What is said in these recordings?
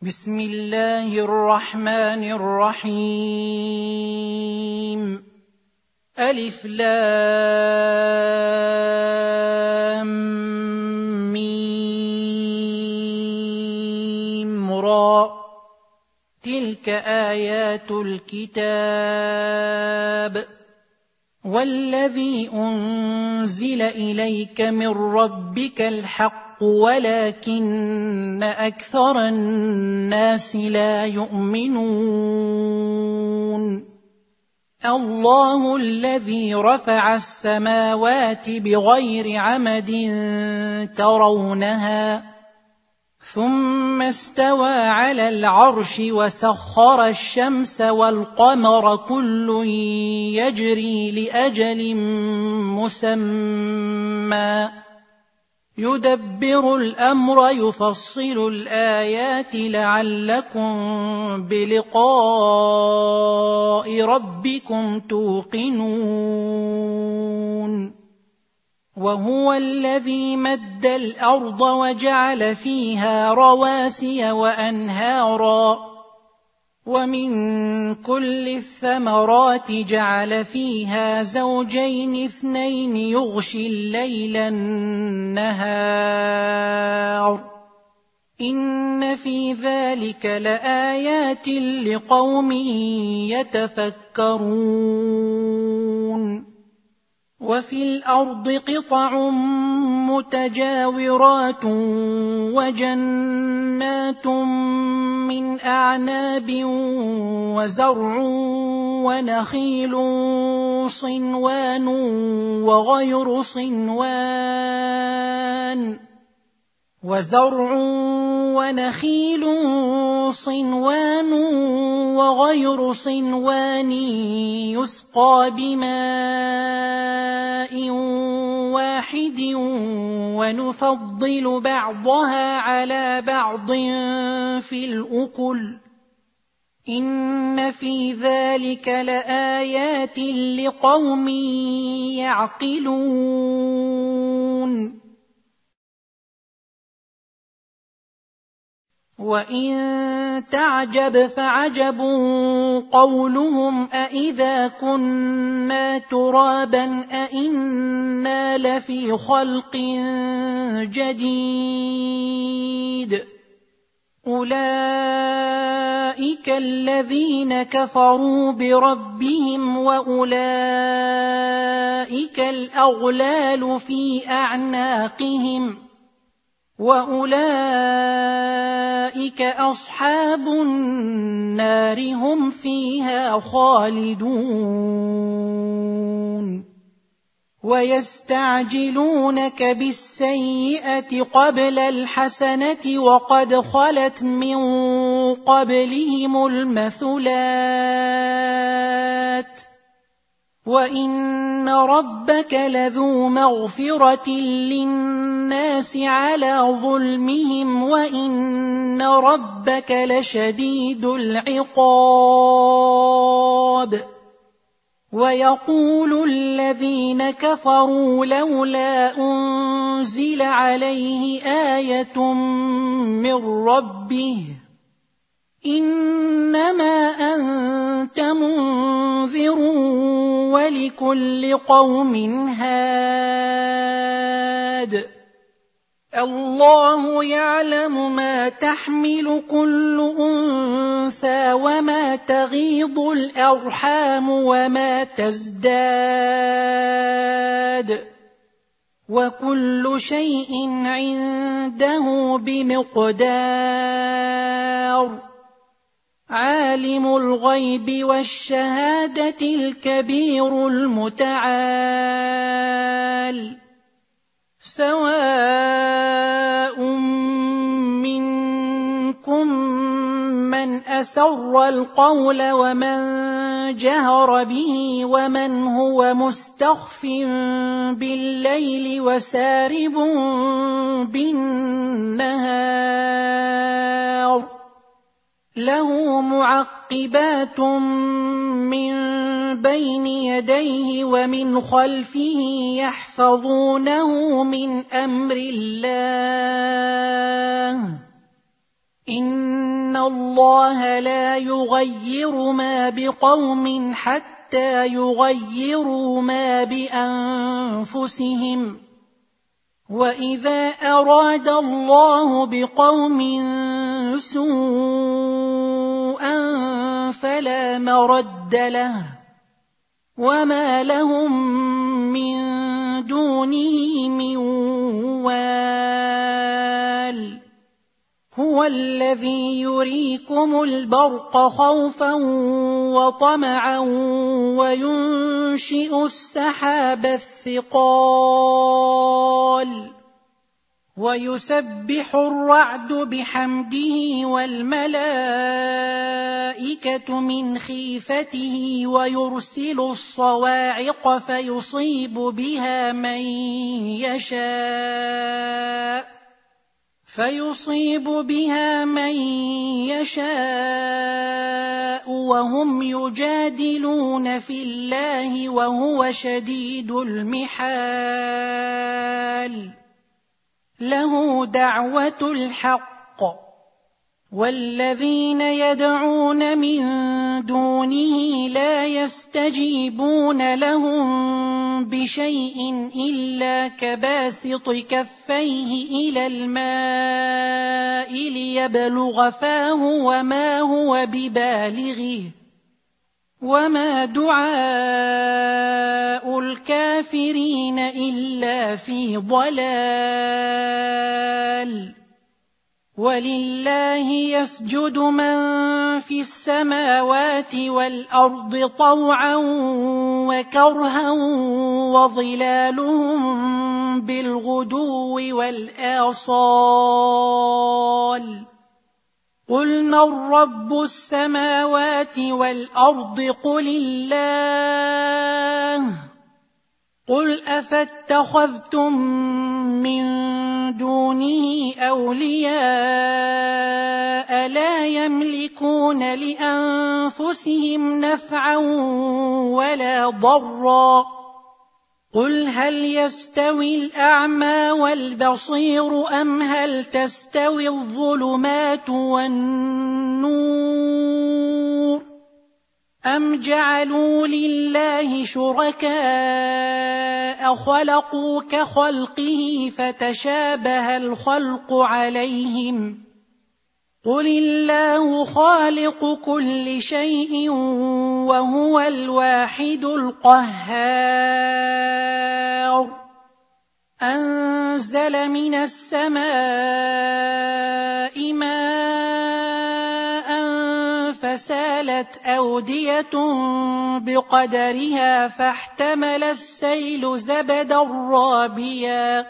بسم الله الرحمن الرحيم. ألف لام ميم را، تلك آيات الكتاب والذي أنزل إليك من ربك الحق ولكن أكثر الناس لا يؤمنون. الله الذي رفع السماوات بغير عمد ترونها ثم استوى على العرش وسخر الشمس والقمر كل يجري لأجل مسمى يدبر الأمر يفصل الآيات لعلكم بلقاء ربكم توقنون. وهو الذي مد الأرض وجعل فيها رواسي وأنهارا ومن كل الثمرات جعل فيها زوجين اثنين يغشي الليل النهار إن في ذلك لآيات لقوم يتفكرون. وفي الأرض قطع متجاورات وجنات من أعناب وزرع ونخيل صنوان وغير صنوان وزرع ونخيل صنوان وغير صنوان يسقى بماء واحد ونفضل بعضها على بعض في الأكل إن في ذلك لآيات لقوم يعقلون. وإن تعجب فعجب قولهم أإذا كنا ترابا أإنا لفي خلق جديد أولئك الذين كفروا بربهم وأولئك الأغلال في أعناقهم وأولئك أصحاب النار هم فيها خالدون. ويستعجلونك بالسيئة قبل الحسنة وقد خلت من قبلهم المثلات وإن ربك لذو مغفرة للناس على ظلمهم وإن ربك لشديد العقاب. ويقول الذين كفروا لولا أنزل عليه آية من ربه إنما أنت منذر ولكل قوم هاد. الله يعلم ما تحمل كل أنثى وما تغيض الأرحام وما تزداد وكل شيء عنده بمقدار. عالم الغيب والشهادة الكبير المتعال سواء منكم من أسر القول ومن جهر به ومن هو مستخف بالليل وسارب بالنهار له معقبات من بين يديه ومن خلفه يحفظونه من أمر الله إن الله لا يغير ما بقوم حتى يغيروا ما بأنفسهم وإذا أراد الله بقوم سوءا فلا مرد له وما لهم من دونه من وال هو الذي يريكم البرق خوفا وطمعا وينشئ السحاب الثقال ويسبح الرعد بحمده والملائكة من خيفته ويرسل الصواعق فيصيب بها من يشاء وهم يجادلون في الله وهو شديد المحال له دعوة الحق والذين يدعون من دونه لا يستجيبون لهم بشيء إلا كباسط كفيه إلى الماء ليبلغ فاه وما هو ببالغه وما دعاء الكافرين إلا في ضلال ولله يسجد من في السماوات والأرض طوعا وكرها وظلالهم بالغدو والآصال قل من رب السماوات والأرض قل الله قل أفاتخذتم من دونه أولياء لا يملكون لأنفسهم نفعا ولا ضرا قل هل يستوي الأعمى والبصير أم هل تستوي الظلمات والنور أم جعلوا لله شركاء خلقوا كخلقه فتشابه الخلق عليهم قل الله خالق كل شيء وهو الواحد القهار أنزل من السماء ماء فسالت أودية بقدرها فاحتمل السيل زبدا رابيا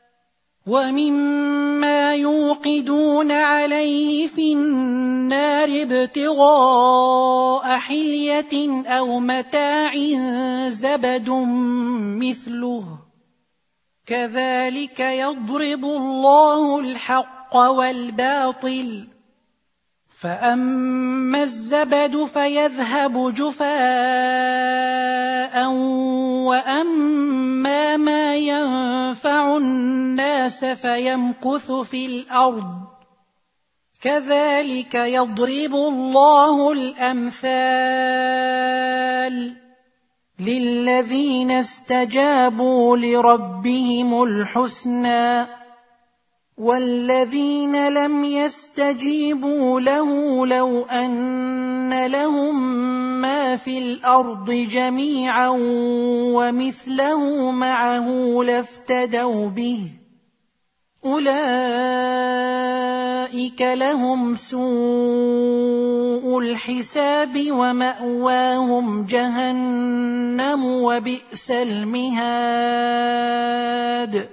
ومما يوقدون عليه في النار ابتغاء حلية أو متاع زبد مثله كذلك يضرب الله الحق والباطل فأما الزبد فيذهب جفاء وأما ما ينفع الناس فيمكث في الأرض كذلك يضرب الله الأمثال للذين استجابوا لربهم الحسنى والذين لم يستجيبوا له لو أن لهم ما في الأرض جميعا ومثله معه لافتدوا به أولئك لهم سوء الحساب ومأواهم جهنم وبئس المهاد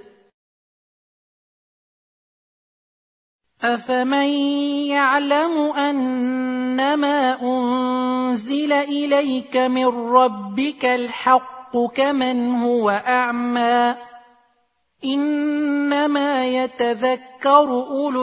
أفمن يعلم أنما أنزل إليك من ربك الحق كمن هو أعمى إنما يتذكر أولو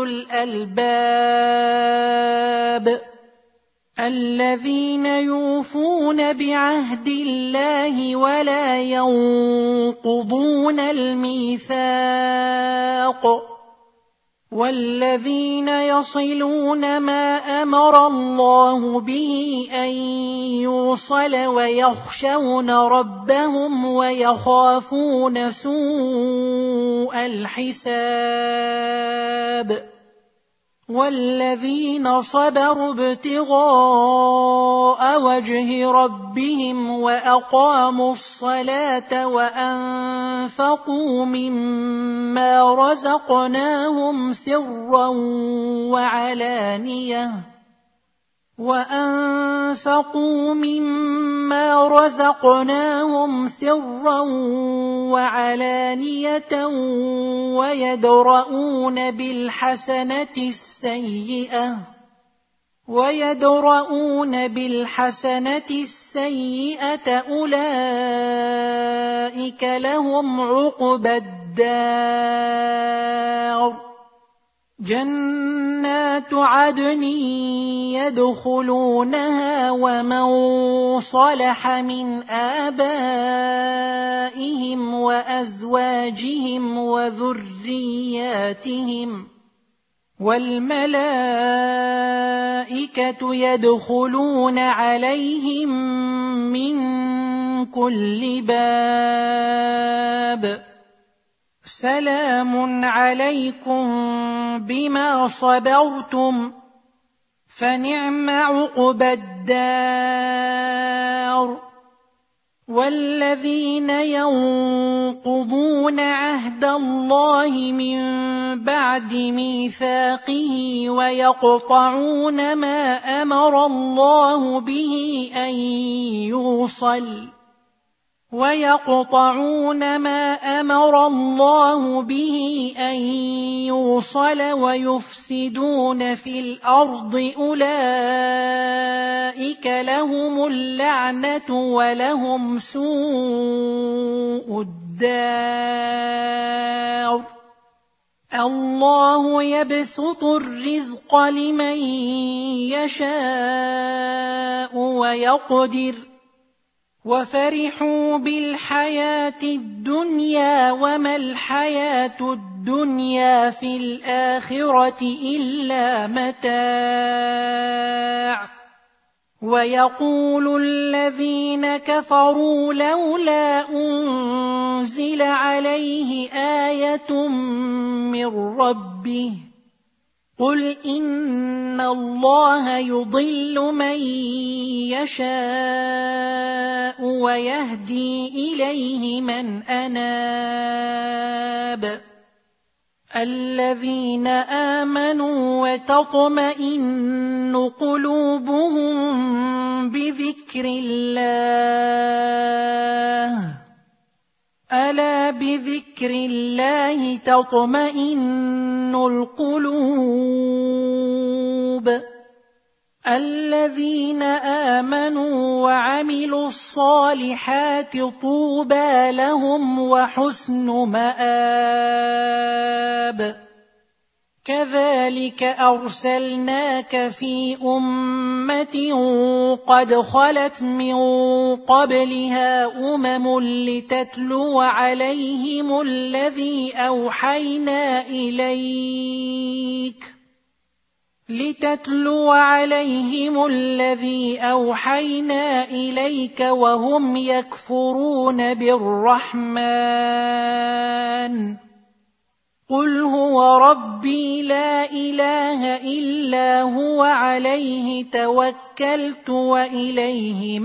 الألباب الذين يوفون بعهد الله ولا ينقضون الميثاق والذين يصلون ما أمر الله به أن يوصل ويخشون ربهم ويخافون سوء الحساب والذين صبروا ابتغاء وجه ربهم وأقاموا الصلاة وأنفقوا مما رزقناهم سرا وعلانية ويدرؤون بالحسنة السيئة أولئك لهم عقبى الدار جنات عدن يدخلونها ومن صلح من آبائهم وأزواجهم وذرياتهم والملائكة يدخلون عليهم من كل باب سلام عليكم بما صبرتم فنعم عقبى الدار والذين ينقضون عهد الله من بعد ميثاقه ويقطعون ما أمر الله به أن يوصل ويفسدون في الأرض أولئك لهم اللعنة ولهم سوء الدار الله يبسط الرزق لمن يشاء ويقدر وفرحوا بالحياة الدنيا وما الحياة الدنيا في الآخرة إلا متاع ويقول الذين كفروا لولا أنزل عليه آية من ربه قل إن الله يضل من يشاء ويهدي إليه من أناب الذين آمنوا وتطمئن قلوبهم بذكر الله ألا بذكر الله تطمئن القلوب الذين آمنوا وعملوا الصالحات طوبى لهم وحسن مآب كذلك أرسلناك في أمة قد خلت من قبلها لتتلو عليهم الذي أوحينا إليك وهم يكفرون بالرحمن قل هو ربي لا إله إلا هو عليه توكلت وإليه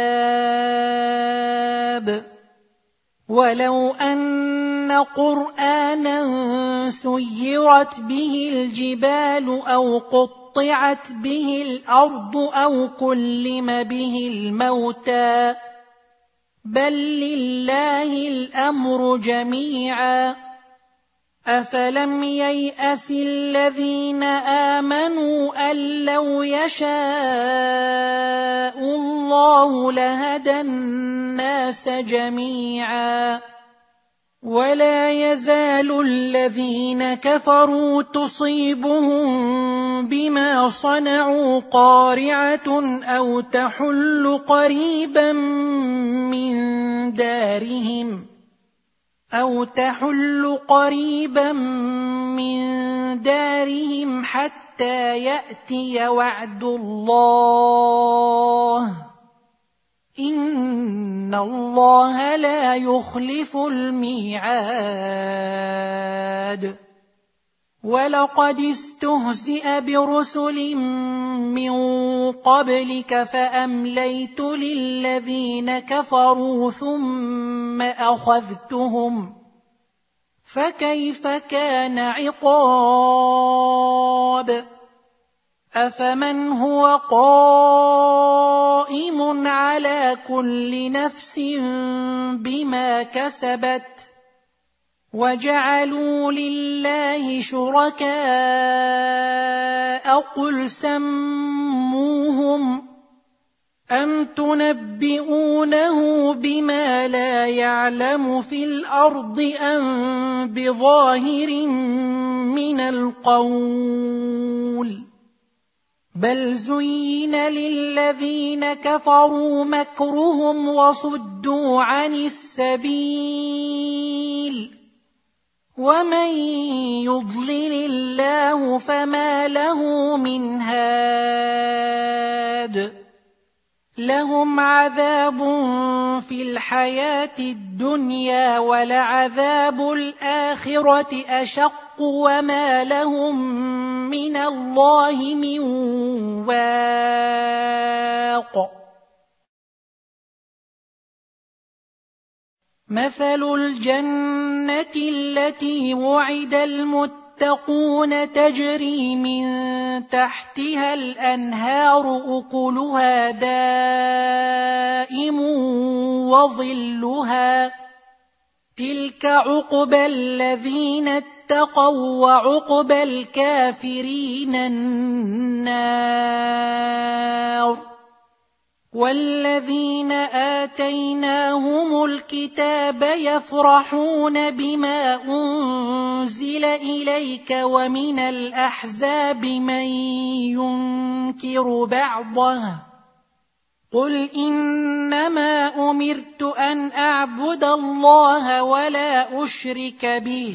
متاب ولو أن قرآنا سيرت به الجبال أو قطعت به الأرض أو كلم به الموتى بل لله الأمر جميعا أفلم ييأس الذين آمنوا أن لو يشاء الله لهدى الناس جميعا ولا يزال الذين كفروا تصيبهم بما صنعوا قارعة أو تحل قريبا من دارهم أو تحل قريبا من دارهم حتى يأتي وعد الله إن الله لا يخلف الميعاد ولقد استهزئ برسل من قبلك فأمليت للذين كفروا ثم أخذتهم فكيف كان عقاب أفمن هو قائم على كل نفس بما كسبت وجعلوا لله شركاء قل سموهم أم تنبئونه بما لا يعلم في الأرض أم بظاهر من القول بل زين للذين كفروا مكرهم وصدوا عن السبيل ومن يضلل الله فما له من هاد لهم عذاب في الحياة الدنيا ولعذاب الآخرة أشق وما لهم من الله من واق مثل الجنة التي وعد المتقون تجري من تحتها الأنهار أكلها دائم وظلها تلك عقبى الذين اتقوا وعقبى الكافرين النار والذين آتيناهم الكتاب يفرحون بما أنزل إليك ومن الأحزاب من ينكر بعضه قل إنما أمرت أن أعبد الله ولا أشرك به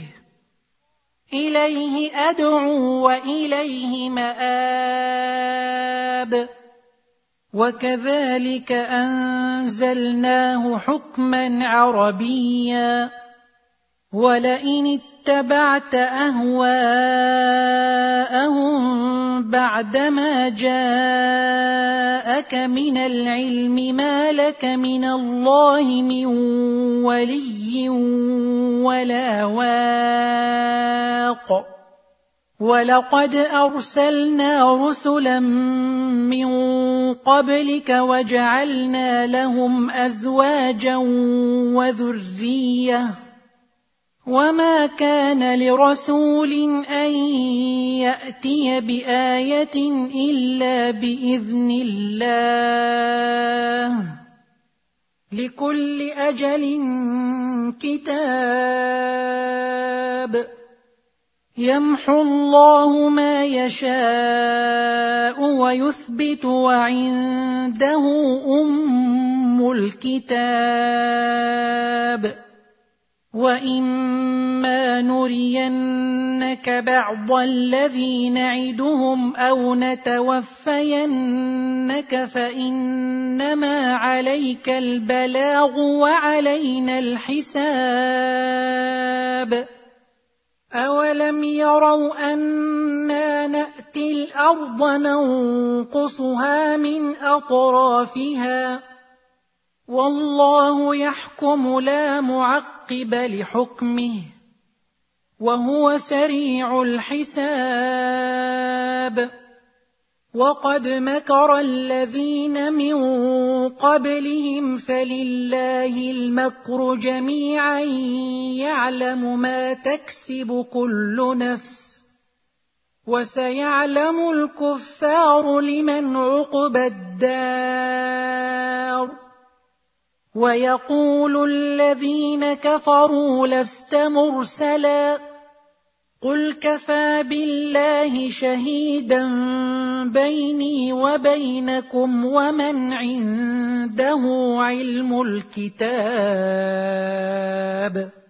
إليه أدعو وإليه مآب وكذلك أنزلناه حكما عربيا ولئن اتبعت أهواءهم بعدما جاءك من العلم ما لك من الله من ولي ولا واق ولقد أرسلنا رسلا من قبلك وجعلنا لهم أزواجا وذرية وما كان لرسول أن يأتي بآية إلا بإذن الله لكل أجل كتاب يمحو الله ما يشاء ويثبت وعنده أم الكتاب وإما نرينك بعض الذي نعدهم أو نتوفينك فإنما عليك البلاغ وعلينا الحساب أولم يروا أنا نأتي الأرض ننقصها من أطرافها والله يحكم لا معقب لحكمه وهو سريع الحساب وقد مكر الذين من قبلهم فلله المكر جميعا يعلم ما تكسب كل نفس وسيعلم الكفار لمن عقبى الدار ويقول الذين كفروا لست مرسلا قل كفى بالله شهيدا بيني وبينكم ومن عنده علم الكتاب